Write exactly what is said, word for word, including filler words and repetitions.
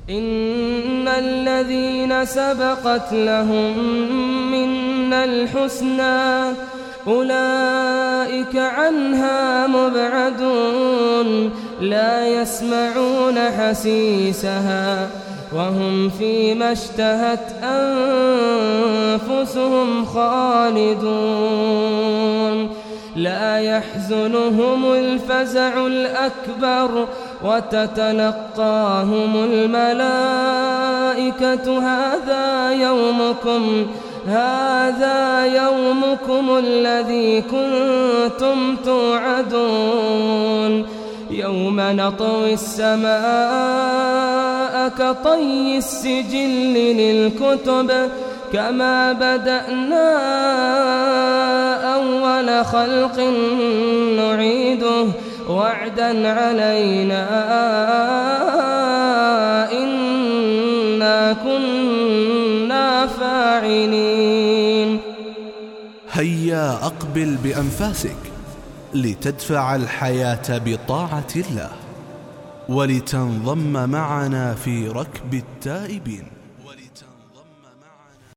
إن الذين سبقت لهم منا الحسنى أولئك عنها مبعدون لا يسمعون حسيسها وهم فيما اشتهت أنفسهم خالدون لا يحزنهم الفزع الأكبر وتتلقاهم الملائكة هذا يومكم هذا يومكم الذي كنتم توعدون يوم نطوي السماء كطي السجل للكتب كما بدأنا أول خلق نعيده وعدا علينا إنا كنا فاعلين. هيا أقبل بأنفاسك لتدفع الحياة بطاعة الله ولتنضم معنا في ركب التائبين.